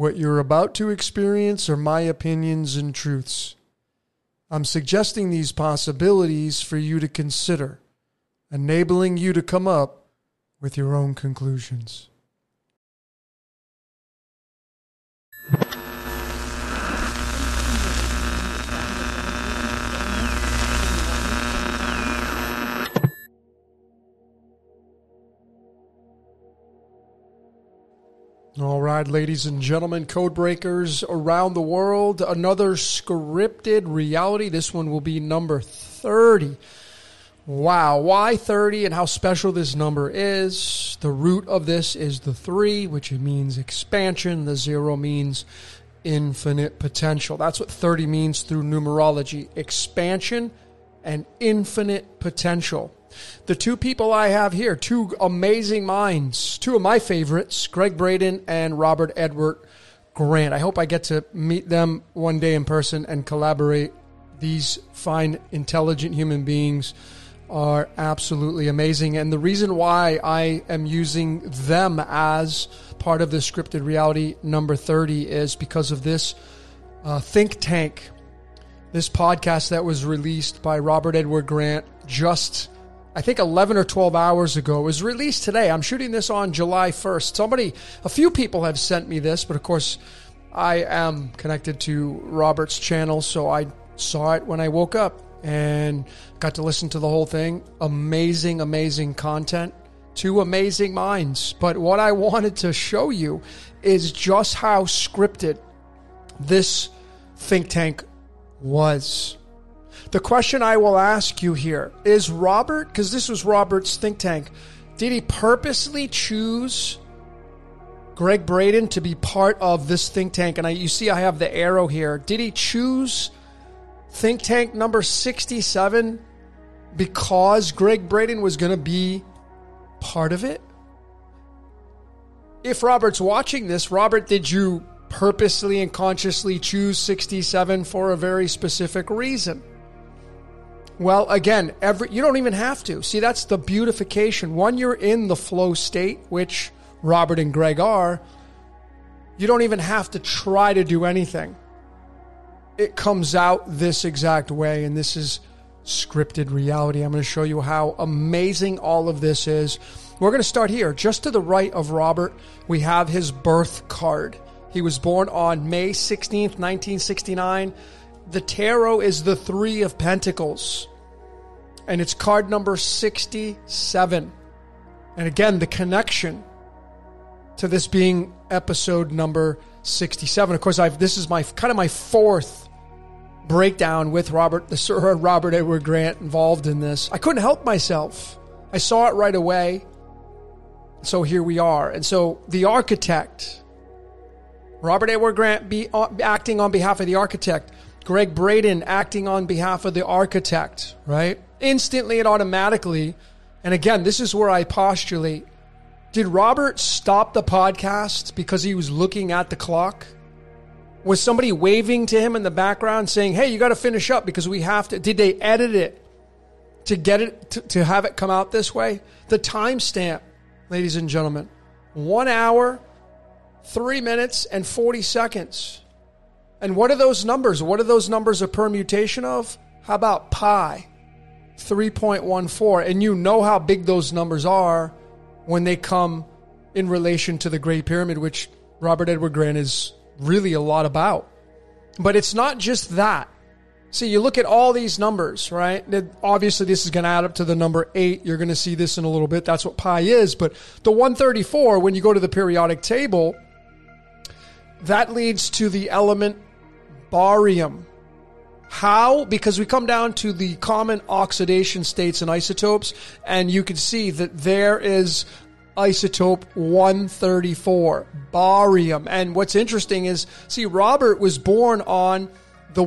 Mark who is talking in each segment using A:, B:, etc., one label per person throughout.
A: What you're about to experience are my opinions and truths. I'm suggesting these possibilities for you to consider, enabling you to come up with your own conclusions. All right, ladies and gentlemen, code breakers around the world, another scripted reality. This one will be number 30. Wow, why 30 and how special this number is? The root of this is the 3, which means expansion. The 0 means infinite potential. That's what 30 means through numerology, expansion and infinite potential. The two people I have here, two amazing minds, two of my favorites, Gregg Braden and Robert Edward Grant. I hope I get to meet them one day in person and collaborate. These fine, intelligent human beings are absolutely amazing. And the reason why I am using them as part of the scripted reality number 30 is because of this think tank, this podcast that was released by Robert Edward Grant just, I think 11 or 12 hours ago. It was released today. I'm shooting this on July 1st. A few people have sent me this, but of course I am connected to Robert's channel, so I saw it when I woke up and got to listen to the whole thing. Amazing, amazing content. Two amazing minds. But what I wanted to show you is just how scripted this think tank was. The question I will ask you here is, Robert, because this was Robert's think tank, did he purposely choose Gregg Braden to be part of this think tank? And you see I have the arrow here. Did he choose think tank number 67 because Gregg Braden was going to be part of it? If Robert's watching this, Robert, did you purposely and consciously choose 67 for a very specific reason? Well, again, you don't even have to. See, that's the beautification. When you're in the flow state, which Robert and Gregg are, you don't even have to try to do anything. It comes out this exact way, and this is scripted reality. I'm going to show you how amazing all of this is. We're going to start here. Just to the right of Robert, we have his birth card. He was born on May 16th, 1969. The tarot is the 3 of Pentacles, and it's card number 67. And again, the connection to this being episode number 67. Of course, this is my fourth breakdown with the Sir Robert Edward Grant involved in this. I couldn't help myself. I saw it right away. So here we are. And so the architect, Robert Edward Grant acting on behalf of the architect, Gregg Braden acting on behalf of the architect, right? Instantly and automatically. And again, this is where I postulate. Did Robert stop the podcast because he was looking at the clock? Was somebody waving to him in the background saying, hey, you got to finish up because we have to? Did they edit it to get it, to have it come out this way? The timestamp, ladies and gentlemen, 1 hour, 3 minutes, and 40 seconds. And what are those numbers? What are those numbers a permutation of? How about pi? 3.14. And you know how big those numbers are when they come in relation to the Great Pyramid, which Robert Edward Grant is really a lot about. But it's not just that. See, you look at all these numbers, right? Obviously, this is going to add up to the number 8. You're going to see this in a little bit. That's what pi is. But the 134, when you go to the periodic table, that leads to the element barium. How? Because we come down to the common oxidation states and isotopes, and you can see that there is isotope 134, barium. And what's interesting is, see, Robert was born on the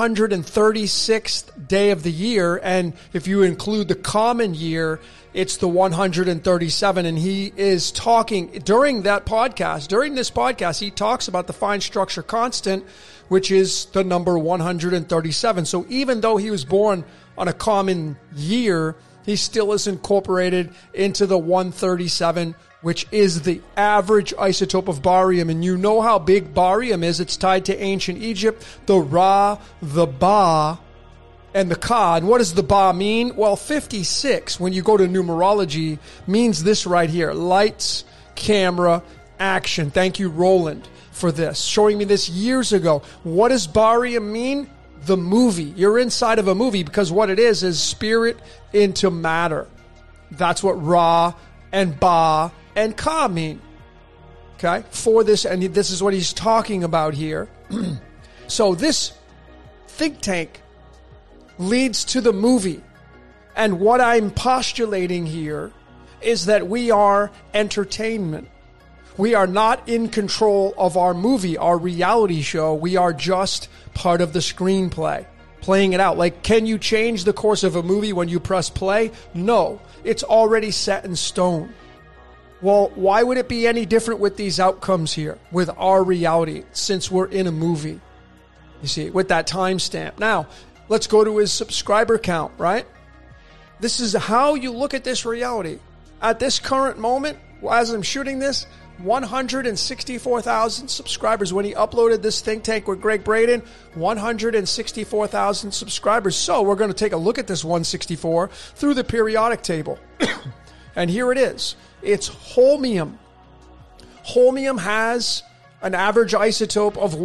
A: 136th day of the year, and if you include the common year, it's the 137. And he is talking during this podcast, he talks about the fine structure constant, which is the number 137. So even though he was born on a common year, he still is incorporated into the 137, which is the average isotope of barium. And you know how big barium is. It's tied to ancient Egypt, the Ra, the Ba, and the Ka. And what does the Ba mean? Well, 56, when you go to numerology, means this right here. Lights, camera, action. Thank you, Roland, for this, showing me this years ago. What does barium mean? The movie. You're inside of a movie, because what it is spirit into matter. That's what Ra and Ba and Ka mean. Okay? For this, and this is what he's talking about here. So this think tank leads to the movie. And what I'm postulating here is that we are entertainment. We are not in control of our movie, our reality show. We are just part of the screenplay, playing it out. Like, can you change the course of a movie when you press play? No, it's already set in stone. Well, why would it be any different with these outcomes here, with our reality, since we're in a movie? You see, with that timestamp. Now, let's go to his subscriber count, right? This is how you look at this reality. At this current moment, as I'm shooting this, 164,000 subscribers. When he uploaded this think tank with Gregg Braden, 164,000 subscribers. So we're going to take a look at this 164 through the periodic table. And here it is. It's holmium. Holmium has an average isotope of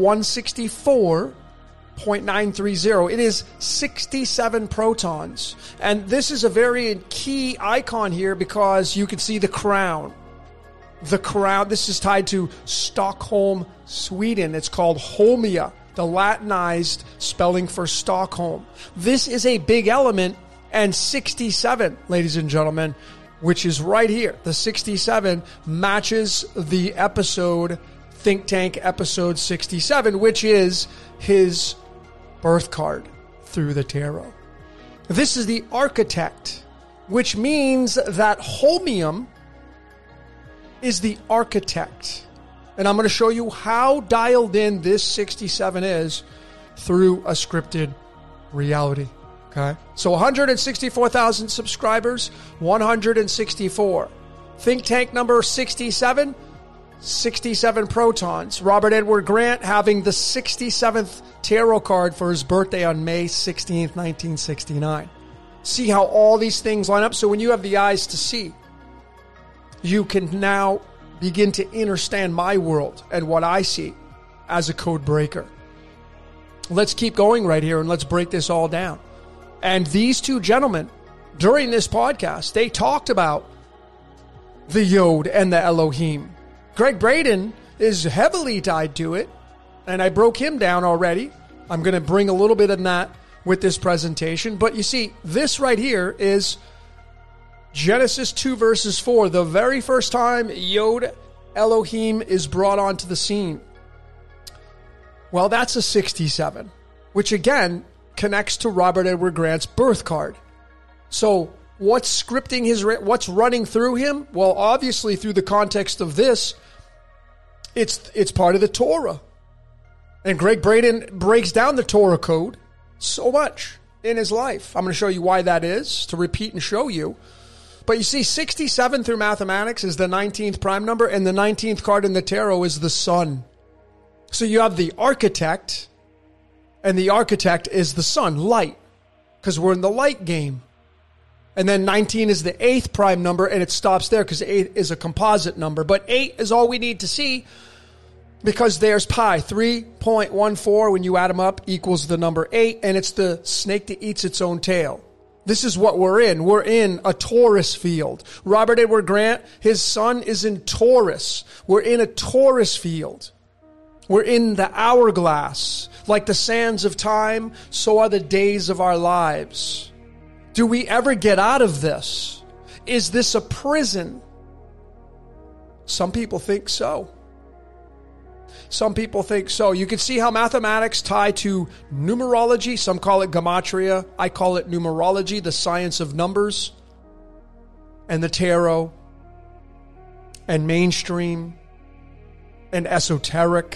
A: 164.930. It is 67 protons. And this is a very key icon here because you can see the crown. The crown, this is tied to Stockholm, Sweden. It's called Holmia, the Latinized spelling for Stockholm. This is a big element, and 67, ladies and gentlemen, which is right here. The 67 matches the episode, Think Tank episode 67, which is his birth card through the tarot. This is the architect, which means that holmium is the architect. And I'm going to show you how dialed in this 67 is through a scripted reality. Okay? So 164,000 subscribers, 164. Think tank number 67, 67 protons. Robert Edward Grant having the 67th tarot card for his birthday on May 16th, 1969. See how all these things line up? So when you have the eyes to see, you can now begin to understand my world and what I see as a code breaker. Let's keep going right here and let's break this all down. And these two gentlemen, during this podcast, they talked about the Yod and the Elohim. Gregg Braden is heavily tied to it, and I broke him down already. I'm going to bring a little bit of that with this presentation. But you see, this right here is Genesis 2 verses 4, the very first time Yod Elohim is brought onto the scene. Well, that's a 67, which again connects to Robert Edward Grant's birth card. So what's scripting what's running through him? Well, obviously through the context of this, it's part of the Torah. And Gregg Braden breaks down the Torah code so much in his life. I'm going to show you why that is, to repeat and show you. But you see, 67 through mathematics is the 19th prime number, and the 19th card in the tarot is the sun. So you have the architect, and the architect is the sun, light, because we're in the light game. And then 19 is the 8th prime number, and it stops there because 8 is a composite number. But 8 is all we need to see because there's pi. 3.14, when you add them up, equals the number 8, and it's the snake that eats its own tail. This is what we're in. We're in a Taurus field. Robert Edward Grant, his son is in Taurus. We're in a Taurus field. We're in the hourglass. Like the sands of time, so are the days of our lives. Do we ever get out of this? Is this a prison? Some people think so. Some people think so. You can see how mathematics tie to numerology. Some call it gematria. I call it numerology, the science of numbers, and the tarot, and mainstream, and esoteric.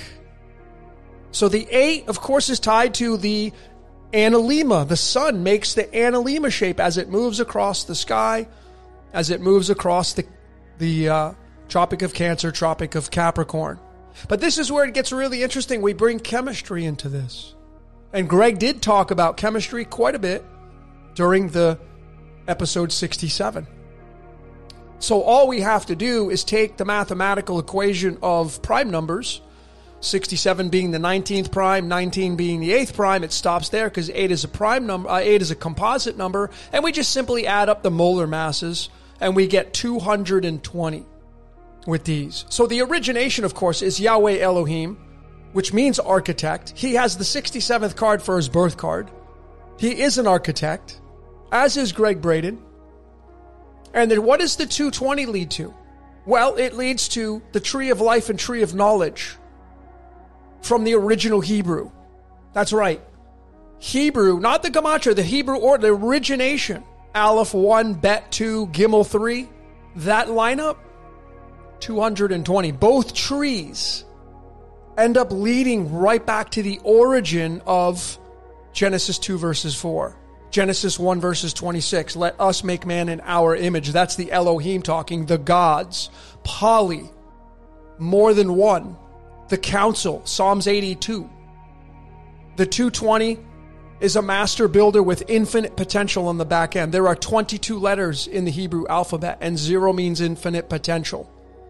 A: So the 8, of course, is tied to the analemma. The sun makes the analemma shape as it moves across the sky, as it moves across the Tropic of Cancer, Tropic of Capricorn. But this is where it gets really interesting. We bring chemistry into this. And Greg did talk about chemistry quite a bit during the episode 67. So all we have to do is take the mathematical equation of prime numbers, 67 being the 19th prime, 19 being the 8th prime. It stops there because 8 is a prime number, 8 is a composite number, and we just simply add up the molar masses and we get 220 with these. So the origination, of course, is Yahweh Elohim, which means architect. He has the 67th card for his birth card. He is an architect, as is Greg Braden. And then what does the 220 lead to? Well, it leads to the tree of life and tree of knowledge from the original Hebrew. That's right. Hebrew, not the Gematria, the Hebrew or the origination. Aleph 1, Bet 2, Gimel 3. That lineup, 220. Both trees end up leading right back to the origin of Genesis 2 verses 4. Genesis 1 verses 26. Let us make man in our image. That's the Elohim talking, the gods. Poly, more than one. The council, Psalms 82. The 220 is a master builder with infinite potential on the back end. There are 22 letters in the Hebrew alphabet, and 0 means infinite potential.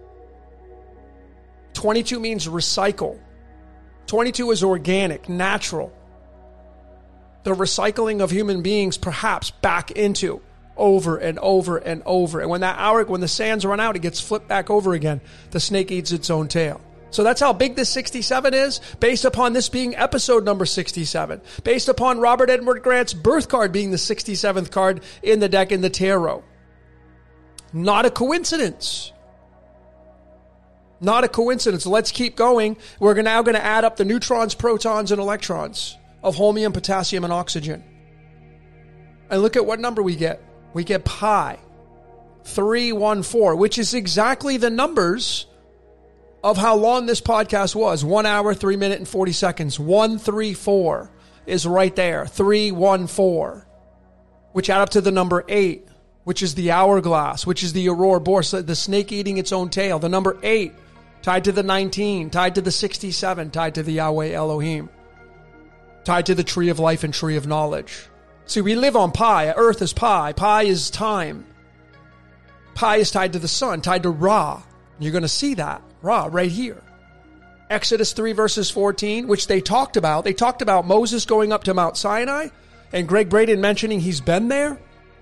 A: 22 means recycle. 22 is organic, natural. The recycling of human beings perhaps back into over and over and over. And when the sands run out, it gets flipped back over again. The snake eats its own tail. So that's how big this 67 is, based upon this being episode number 67, based upon Robert Edward Grant's birth card being the 67th card in the deck in the tarot. Not a coincidence. Not a coincidence. Let's keep going. We're now going to add up the neutrons, protons, and electrons of holmium, potassium, and oxygen. And look at what number we get. We get pi 314, which is exactly the numbers of how long this podcast was. 1 hour, 3 minutes, and 40 seconds. 134 is right there. 314, which add up to the number 8, which is the hourglass, which is the aurora boreas, the snake eating its own tail. The number 8 tied to the 19, tied to the 67, tied to the Yahweh Elohim, tied to the tree of life and tree of knowledge. See, we live on pi. Earth is pi. Pi is time. Pi is tied to the sun, tied to Ra. You're going to see that. Ra, right here. Exodus 3 verses 14, which they talked about. They talked about Moses going up to Mount Sinai and Greg Braden mentioning he's been there.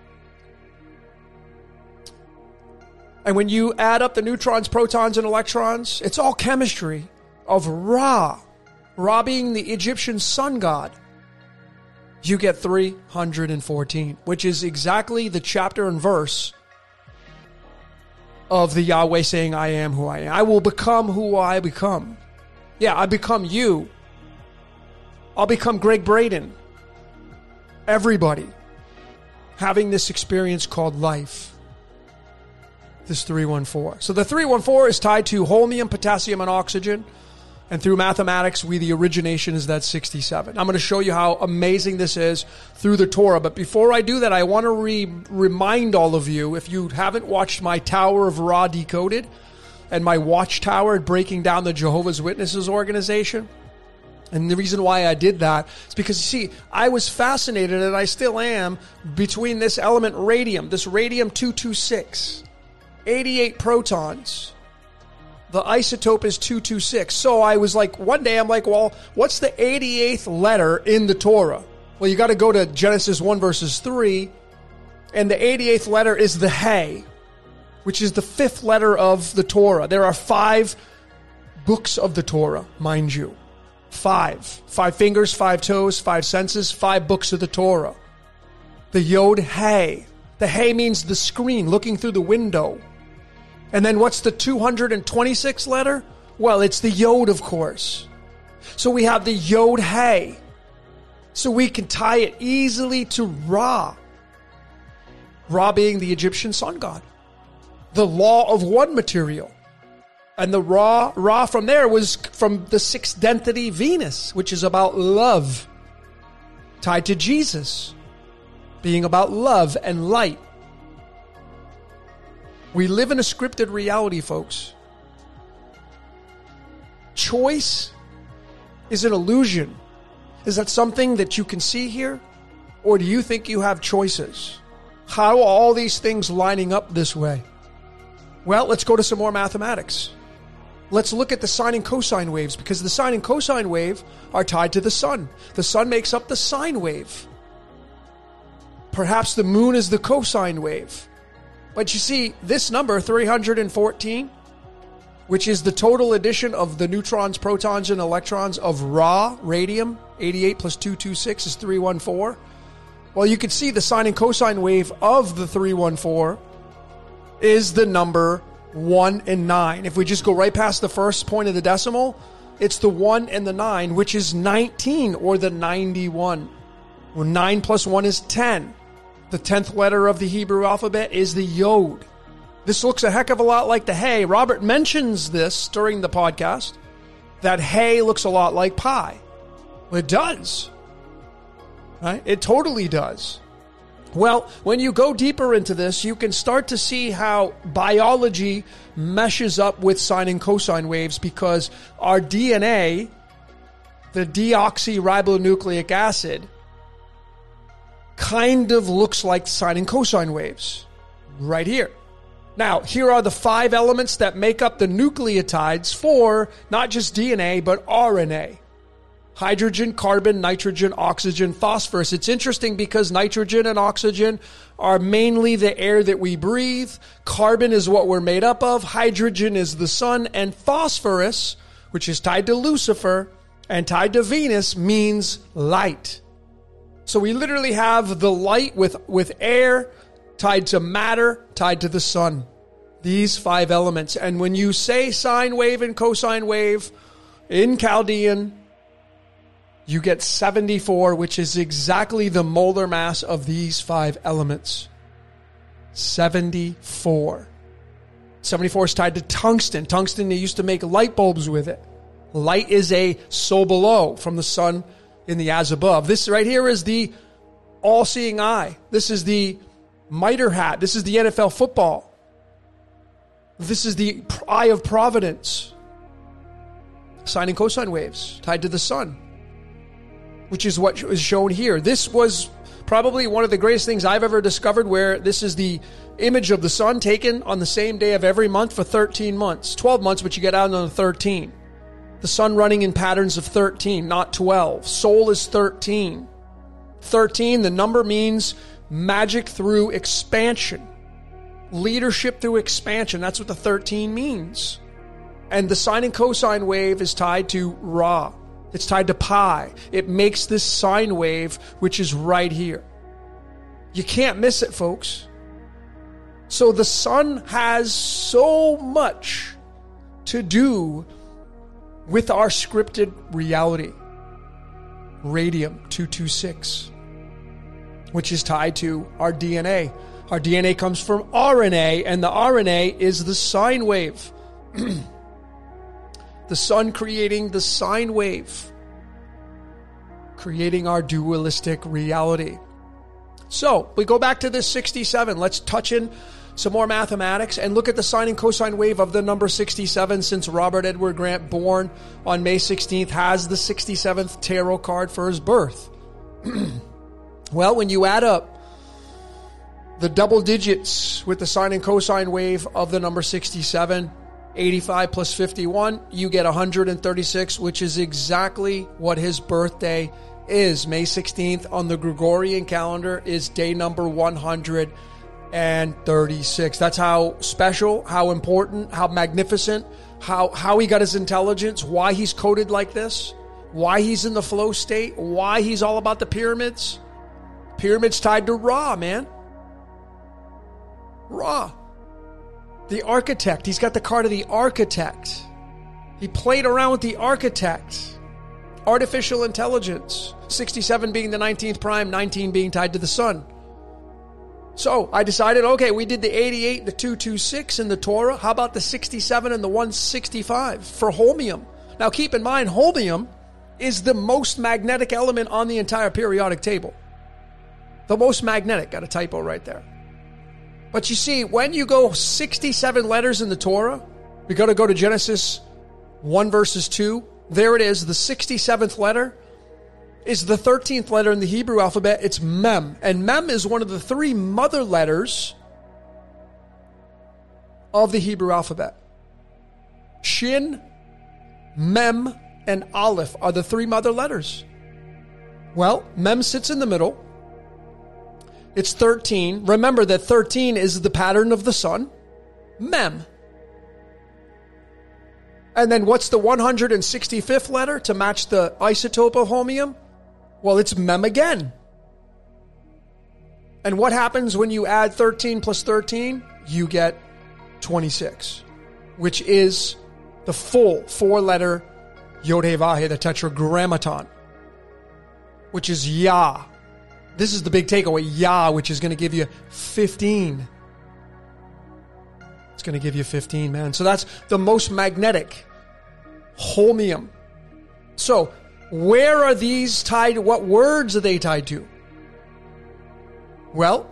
A: And when you add up the neutrons, protons, and electrons, it's all chemistry of Ra. Ra being the Egyptian sun god. You get 314, which is exactly the chapter and verse of the Yahweh saying, I am who I am. I will become who I become. Yeah, I become you. I'll become Greg Braden. Everybody having this experience called life. This 314. So the 314 is tied to holmium, potassium, and oxygen. And through mathematics, the origination is that 67. I'm going to show you how amazing this is through the Torah. But before I do that, I want to remind all of you, if you haven't watched my Tower of Ra Decoded and my Watchtower breaking down the Jehovah's Witnesses organization, and the reason why I did that is because, you see, I was fascinated, and I still am, between this element radium, this radium-226, 88 protons. The isotope is 226. So I was like, one day I'm like, well, what's the 88th letter in the Torah? Well, you got to go to Genesis 1 verses 3. And the 88th letter is the He, which is the 5th letter of the Torah. There are 5 books of the Torah, mind you. 5. 5 fingers, 5 toes, 5 senses, 5 books of the Torah. The Yod He. The He means the screen, looking through the window. And then what's the 226th letter? Well, it's the Yod, of course. So we have the Yod He. So we can tie it easily to Ra. Ra being the Egyptian sun god. The law of one material. And the Ra from there was from the 6th density Venus, which is about love. Tied to Jesus. Being about love and light. We live in a scripted reality, folks. Choice is an illusion. Is that something that you can see here? Or do you think you have choices? How are all these things lining up this way? Well, let's go to some more mathematics. Let's look at the sine and cosine waves, because the sine and cosine wave are tied to the sun. The sun makes up the sine wave. Perhaps the moon is the cosine wave. But you see, this number, 314, which is the total addition of the neutrons, protons, and electrons of raw radium, 88 plus 226 is 314. Well, you can see the sine and cosine wave of the 314 is the number 1 and 9. If we just go right past the first point of the decimal, it's the 1 and the 9, which is 19, or the 91. Well, 9 plus 1 is 10. The 10th letter of the Hebrew alphabet is the Yod. This looks a heck of a lot like the Hey. Robert mentions this during the podcast, that Hey looks a lot like pi. Well, it does. Right? It totally does. Well, when you go deeper into this, you can start to see how biology meshes up with sine and cosine waves, because our DNA, the deoxyribonucleic acid, kind of looks like sine and cosine waves right here. Now, here are the 5 elements that make up the nucleotides for not just DNA, but RNA. Hydrogen, carbon, nitrogen, oxygen, phosphorus. It's interesting because nitrogen and oxygen are mainly the air that we breathe. Carbon is what we're made up of. Hydrogen is the sun. And phosphorus, which is tied to Lucifer and tied to Venus, means light. So we literally have the light with air tied to matter, tied to the sun. These 5 elements. And when you say sine wave and cosine wave in Chaldean, you get 74, which is exactly the molar mass of these 5 elements. 74. 74 is tied to tungsten. Tungsten, they used to make light bulbs with it. Light is a so below from the sun in the as above. This right here is the all-seeing eye. This is the mitre hat. This is the NFL football. This is the eye of providence. Sine and cosine waves tied to the sun, which is what is shown here. This was probably one of the greatest things I've ever discovered, where this is the image of the sun taken on the same day of every month for 13 months. 12 months, but you get out on the 13. The sun running in patterns of 13, not 12. Sol is 13. 13, the number means magic through expansion. Leadership through expansion. That's what the 13 means. And the sine and cosine wave is tied to Ra. It's tied to pi. It makes this sine wave, which is right here. You can't miss it, folks. So the sun has so much to do with our scripted reality. Radium-226, which is tied to our DNA. Our DNA comes from RNA, and the RNA is the sine wave. The sun creating the sine wave, creating our dualistic reality. So we go back to this 67. Let's touch in some more mathematics and look at the sine and cosine wave of the number 67, since Robert Edward Grant, born on May 16th, has the 67th tarot card for his birth. Well, when you add up the double digits with the sine and cosine wave of the number 67, 85 plus 51, you get 136, which is exactly what his birthday is. May 16th on the Gregorian calendar is day number 136. That's how special, how important, how magnificent, how he got his intelligence, why he's coded like this, why he's in the flow state, why he's all about the pyramids. Pyramids tied to Ra, man. Ra. The architect. He's got the card of the architect. He played around with the architect. Artificial intelligence. 67 being the 19th prime, 19 being tied to the sun. So I decided, okay, we did the 88, the 226 in the Torah. How about the 67 and the 165 for holmium? Now keep in mind, holmium is the most magnetic element on the entire periodic table. The most magnetic. Got a typo right there. But you see, when you go 67 letters in the Torah, we got to go to Genesis 1 verses 2. There it is. The 67th letter is the 13th letter in the Hebrew alphabet. It's Mem. And Mem is one of the three mother letters of the Hebrew alphabet. Shin, Mem, and Aleph are the three mother letters. Well, Mem sits in the middle. It's 13. Remember that 13 is the pattern of the sun. Mem. And then what's the 165th letter to match the isotope of holmium? Well, it's Mem again. And what happens when you add 13 plus 13? You get 26, which is the full four-letter Yod-Heh-Vah-Heh, the tetragrammaton, which is Yah. This is the big takeaway, Yah, which is going to give you 15. It's going to give you 15, man. So that's the most magnetic holmium. So where are these tied? What words are they tied to? Well,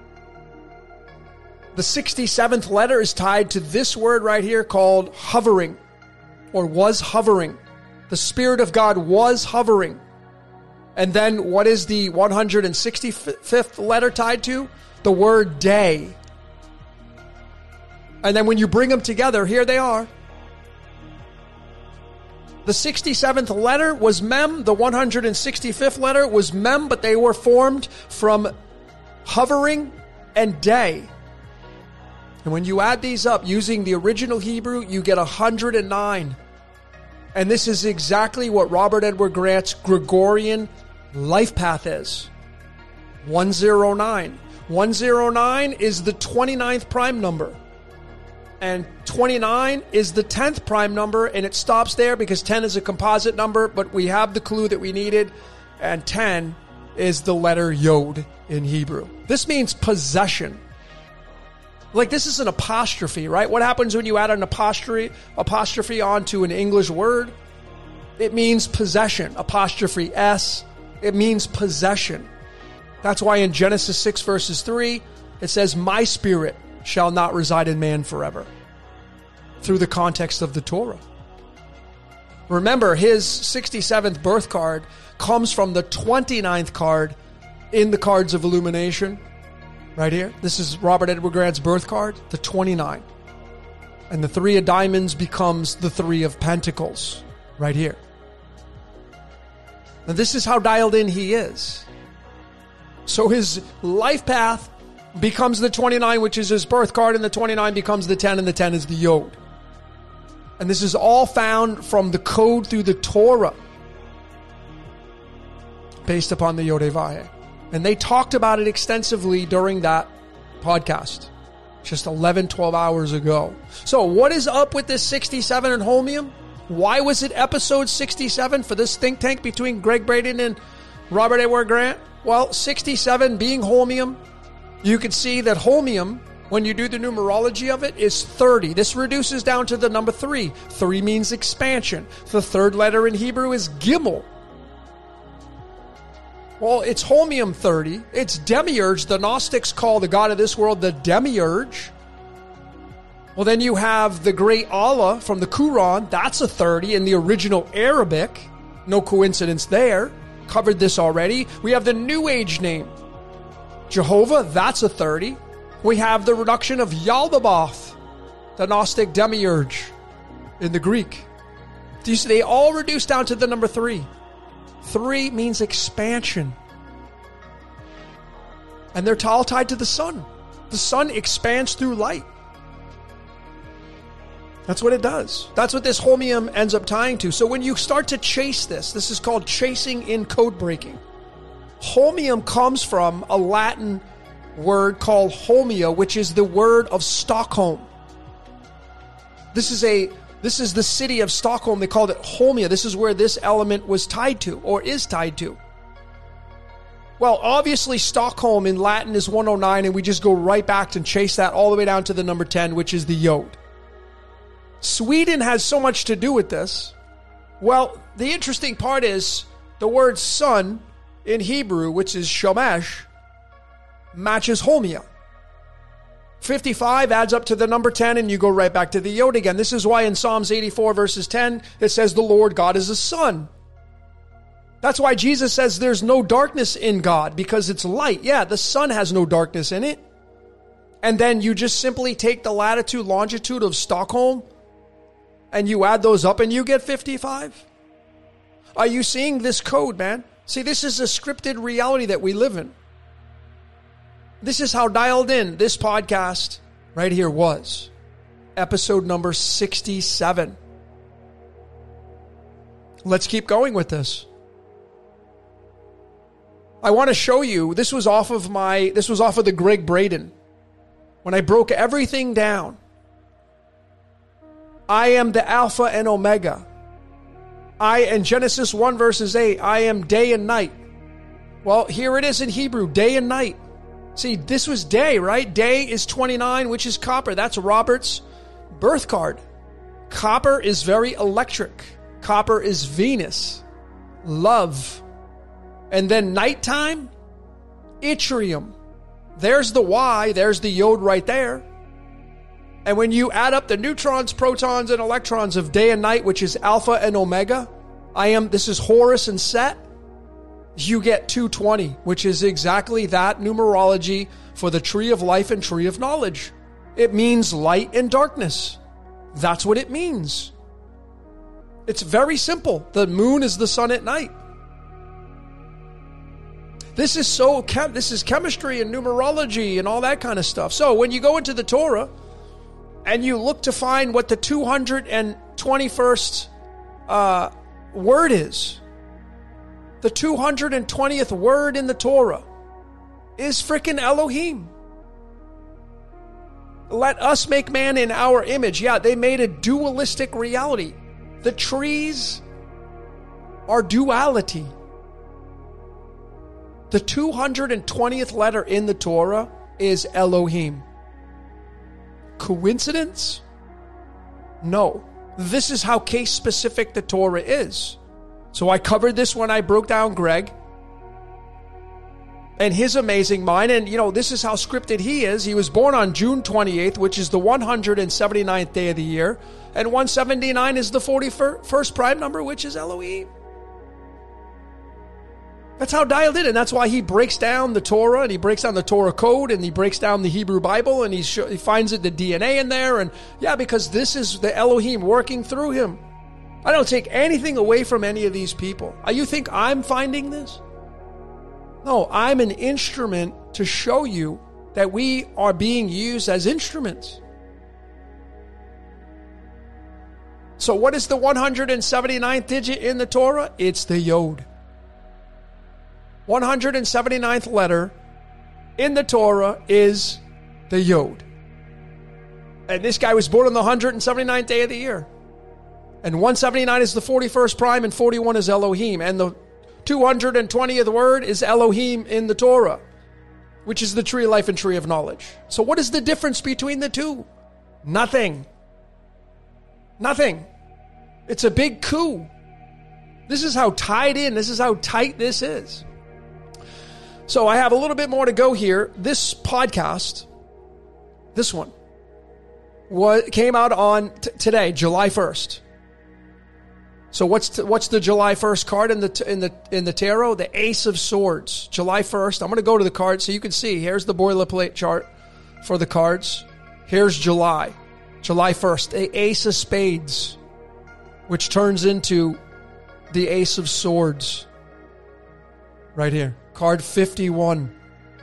A: the 67th letter is tied to this word right here called hovering, or was hovering. The Spirit of God was hovering. And then what is the 165th letter tied to? The word day. And then when you bring them together, here they are. The 67th letter was Mem. The 165th letter was Mem, but they were formed from hovering and day. And when you add these up using the original Hebrew, you get 109. And this is exactly what Robert Edward Grant's Gregorian life path is. 109. 109 is the 29th prime number. And 29 is the 10th prime number, and it stops there because 10 is a composite number, but we have the clue that we needed, and 10 is the letter Yod in Hebrew. This means possession. Like, this is an apostrophe, right? What happens when you add an apostrophe onto an English word? It means possession. Apostrophe S. It means possession. That's why in Genesis 6 verses 3, it says, my spirit shall not reside in man forever. Through the context of the Torah. Remember, his 67th birth card comes from the 29th card in the cards of illumination. Right here. This is Robert Edward Grant's birth card, the 29. And the 3 of diamonds becomes the 3 of pentacles. Right here. Now this is how dialed in he is. So his life path becomes the 29, which is his birth card, and the 29 becomes the 10, and the 10 is the Yod. And this is all found from the code through the Torah, based upon the Yod-Heh-Vah-Heh. And they talked about it extensively during that podcast, just 11, 12 hours ago. So what is up with this 67 and holmium? Why was it episode 67 for this think tank between Greg Braden and Robert Edward Grant? Well, 67 being holmium, you can see that holmium, when you do the numerology of it, is 30. This reduces down to the number 3. 3 means expansion. The third letter in Hebrew is Gimel. Well, it's holmium 30. It's demiurge. The Gnostics call the god of this world the demiurge. Well, then you have the great Allah from the Quran. That's a 30 in the original Arabic. No coincidence there. Covered this already. We have the New Age name, Jehovah. That's a 30. We have the reduction of Yaldabaoth, the Gnostic demiurge in the Greek. Do you see? They all reduce down to the number 3. 3 means expansion. And they're all tied to the sun. The sun expands through light. That's what it does. That's what this holmium ends up tying to. So when you start to chase this is called chasing in code breaking. Holmium comes from a Latin word called holmia, which is the word of Stockholm. This is the city of Stockholm. They called it holmia. This is where this element was tied to, or is tied to. Well, obviously Stockholm in Latin is 109, and we just go right back and chase that all the way down to the number 10, which is the Yod. Sweden has so much to do with this. Well, the interesting part is the word sun in Hebrew, which is shomesh, matches holmia. 55 adds up to the number 10, and you go right back to the Yod again. This is why in Psalms 84 verses 10, it says the Lord God is a sun. That's why Jesus says there's no darkness in God, because it's light. Yeah, the sun has no darkness in it. And then you just simply take the latitude, longitude of Stockholm, and you add those up and you get 55. Are you seeing this code, man? See, this is a scripted reality that we live in. This is how dialed in this podcast right here was. Episode number 67. Let's keep going with this. I want to show you, this was off of the Greg Braden. When I broke everything down. I am the Alpha and Omega. In Genesis 1 verses 8, I am day and night. Well, here it is in Hebrew, day and night. See, this was day, right? Day is 29, which is copper. That's Robert's birth card. Copper is very electric. Copper is Venus. Love. And then nighttime, yttrium. There's the Y, there's the Yod right there. And when you add up the neutrons, protons, and electrons of day and night, which is Alpha and Omega, this is Horus and Set, you get 220, which is exactly that numerology for the tree of life and tree of knowledge. It means light and darkness. That's what it means. It's very simple. The moon is the sun at night. This is chemistry and numerology and all that kind of stuff. So when you go into the Torah and you look to find what the 221st word is, the 220th word in the Torah is frickin' Elohim. Let us make man in our image. Yeah, they made a dualistic reality. The trees are duality. The 220th letter in the Torah is Elohim. Coincidence? No. This is how case-specific the Torah is. So I covered this when I broke down Greg and his amazing mind. And, this is how scripted he is. He was born on June 28th, which is the 179th day of the year. And 179 is the 41st prime number, which is Elohim. That's how dialed in. And that's why he breaks down the Torah, and he breaks down the Torah code, and he breaks down the Hebrew Bible, and he finds the DNA in there. And yeah, because this is the Elohim working through him. I don't take anything away from any of these people. You think I'm finding this? No, I'm an instrument to show you that we are being used as instruments. So what is the 179th digit in the Torah? It's the Yod. 179th letter in the Torah is the Yod. And this guy was born on the 179th day of the year. And 179 is the 41st prime, and 41 is Elohim. And the 220th word is Elohim in the Torah, which is the tree of life and tree of knowledge. So what is the difference between the two? Nothing. Nothing. It's a big coup. This is how tied in, this is how tight this is. So I have a little bit more to go here. This podcast, this one, came out on today, July 1st. So what's the July 1st card in the tarot? The Ace of Swords. July 1st. I'm going to go to the card so you can see. Here's the boilerplate chart for the cards. Here's July 1st. The Ace of Spades, which turns into the Ace of Swords. Right here. Card 51.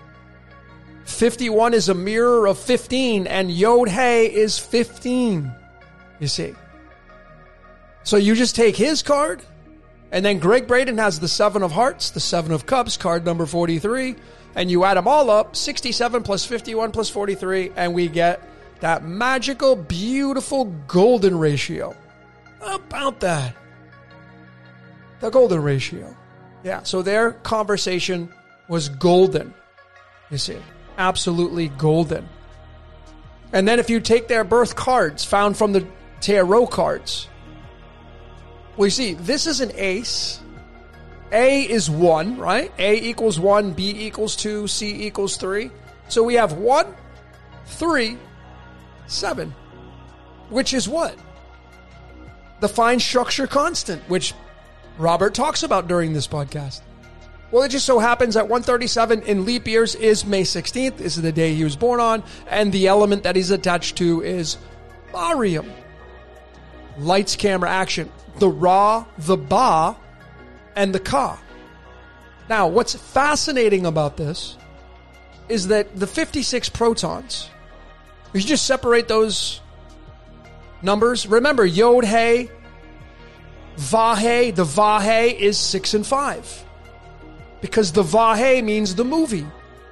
A: 51 is a mirror of 15, and Yod-Heh is 15. You see. So you just take his card, and then Greg Braden has the 7 of Hearts, the 7 of Cups, card number 43, and you add them all up, 67 plus 51 plus 43, and we get that magical, beautiful golden ratio. How about that? The golden ratio. Yeah, so their conversation was golden, you see. Absolutely golden. And then if you take their birth cards found from the tarot cards, well, you see, this is an ace. A is 1, right? A equals 1, B equals 2, C equals 3. So we have 1, 3, 7. Which is what? The fine structure constant, which Robert talks about during this podcast. Well, it just so happens that 137 in leap years is May 16th. This is the day he was born on. And the element that he's attached to is barium. Lights, camera, action. The Ra, the Ba, and the Ka. Now, what's fascinating about this is that the 56 protons, if you just separate those numbers, remember Yod, He, Vahe, the Vahe is 6 and 5. Because the Vahe means the movie.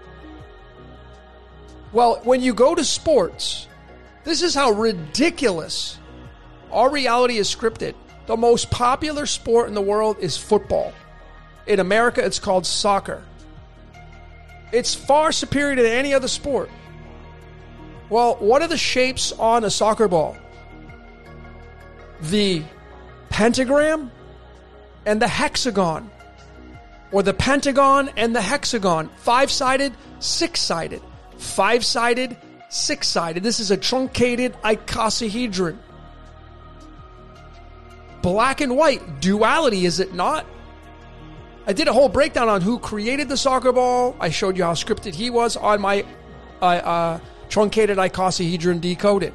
A: Well, when you go to sports, this is how ridiculous our reality is scripted. The most popular sport in the world is football. In America, it's called soccer. It's far superior to any other sport. Well, what are the shapes on a soccer ball? The pentagram and the hexagon. Or the pentagon and the hexagon. 5-sided, 6-sided. 5-sided, 6-sided. This is a truncated icosahedron. Black and white. Duality, is it not? I did a whole breakdown on who created the soccer ball. I showed you how scripted he was on my truncated icosahedron decoded.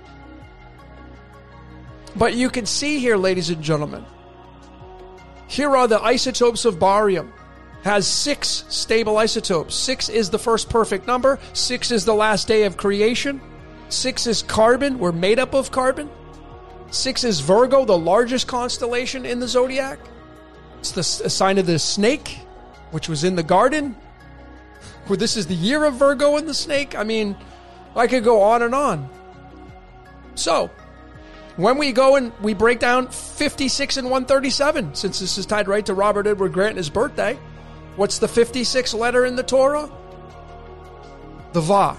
A: But you can see here, ladies and gentlemen, here are the isotopes of barium. Has 6 stable isotopes. 6 is the first perfect number. 6 is the last day of creation. 6 is carbon. We're made up of carbon. 6 is Virgo, the largest constellation in the zodiac. It's the sign of the snake, which was in the garden. Where this is the year of Virgo and the snake. I mean, I could go on and on. So, when we go and we break down 56 and 137, since this is tied right to Robert Edward Grant and his birthday, what's the 56th letter in the Torah? The Va.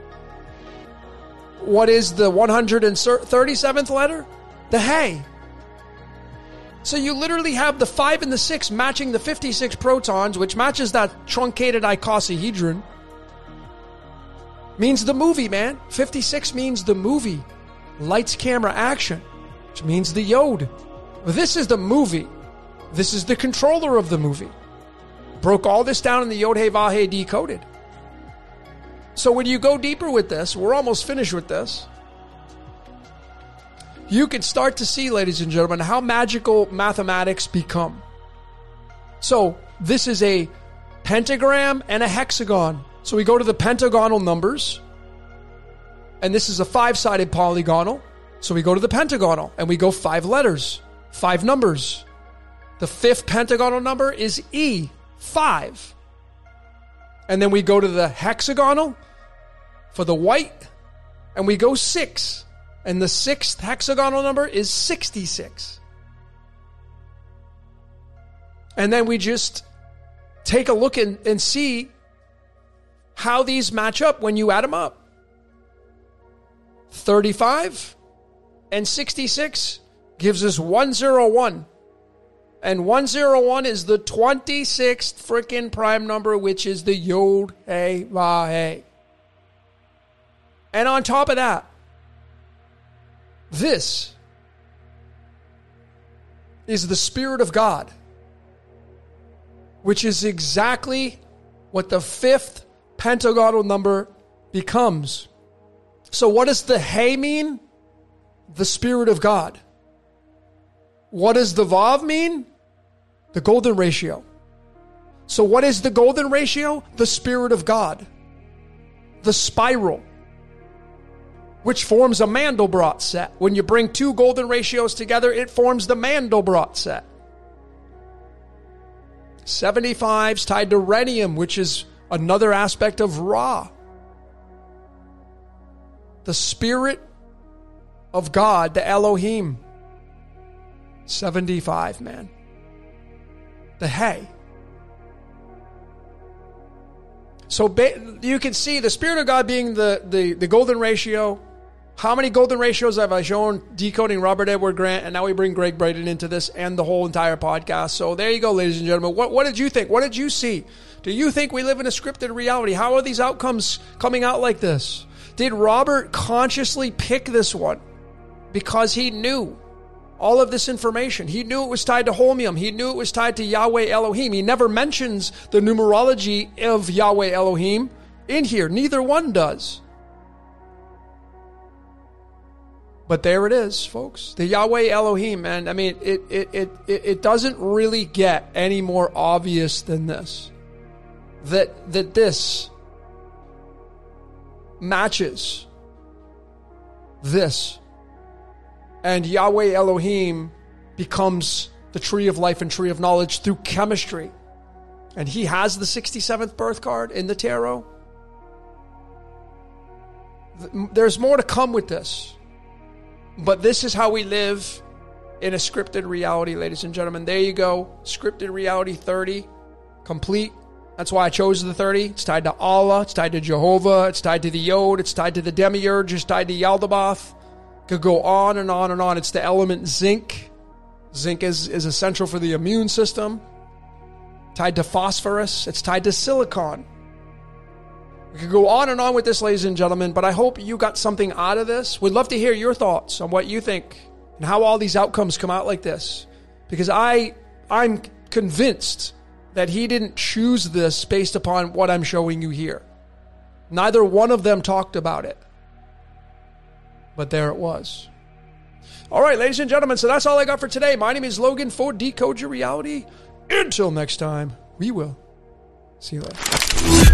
A: What is the 137th letter? The He. So you literally have the 5 and the 6 matching the 56 protons, which matches that truncated icosahedron. Means the movie, man. 56 means the movie. Lights, camera, action, which means the Yod. This is the movie. This is the controller of the movie. Broke all this down in the Yod He Vav He decoded. So when you go deeper with this, we're almost finished with this. You can start to see, ladies and gentlemen, how magical mathematics become. So this is a pentagram and a hexagon. So we go to the pentagonal numbers. And this is a 5-sided polygonal. So we go to the pentagonal and we go 5 letters, 5 numbers. The 5th pentagonal number is E, 5. And then we go to the hexagonal for the white and we go 6. And the 6th hexagonal number is 66. And then we just take a look and see how these match up when you add them up. 35 and 66 gives us 101. And 101 is the 26th freaking prime number, which is the Yod He Vav He. And on top of that, this is the Spirit of God, which is exactly what the 5th pentagonal number becomes. So what does the He mean? The Spirit of God. What does the Vav mean? The golden ratio. So what is the golden ratio? The Spirit of God. The spiral, which forms a Mandelbrot set. When you bring 2 golden ratios together, it forms the Mandelbrot set. 75's tied to rhenium, which is another aspect of Ra. The Spirit of God, the Elohim. 75, man. The He. So you can see the Spirit of God being the golden ratio. How many golden ratios have I shown decoding Robert Edward Grant? And now we bring Greg Braden into this and the whole entire podcast. So there you go, ladies and gentlemen. What did you think? What did you see? Do you think we live in a scripted reality? How are these outcomes coming out like this? Did Robert consciously pick this one because he knew all of this information? He knew it was tied to Holmium. He knew it was tied to Yahweh Elohim. He never mentions the numerology of Yahweh Elohim in here. Neither one does. But there it is, folks. The Yahweh Elohim, man. I mean, it doesn't really get any more obvious than this. That this matches this. And Yahweh Elohim becomes the tree of life and tree of knowledge through chemistry. And he has the 67th birth card in the tarot. There's more to come with this. But this is how we live in a scripted reality, ladies and gentlemen. There you go. Scripted reality 30. Complete. That's why I chose the 30. It's tied to Allah. It's tied to Jehovah. It's tied to the Yod. It's tied to the Demiurge. It's tied to Yaldabaoth. Could go on and on and on. It's the element zinc. Zinc is essential for the immune system. Tied to phosphorus. It's tied to silicon. We could go on and on with this, ladies and gentlemen, but I hope you got something out of this. We'd love to hear your thoughts on what you think and how all these outcomes come out like this. Because I'm convinced that he didn't choose this based upon what I'm showing you here. Neither one of them talked about it. But there it was. All right, ladies and gentlemen, so that's all I got for today. My name is Logan for Decode Your Reality. Until next time, we will see you later.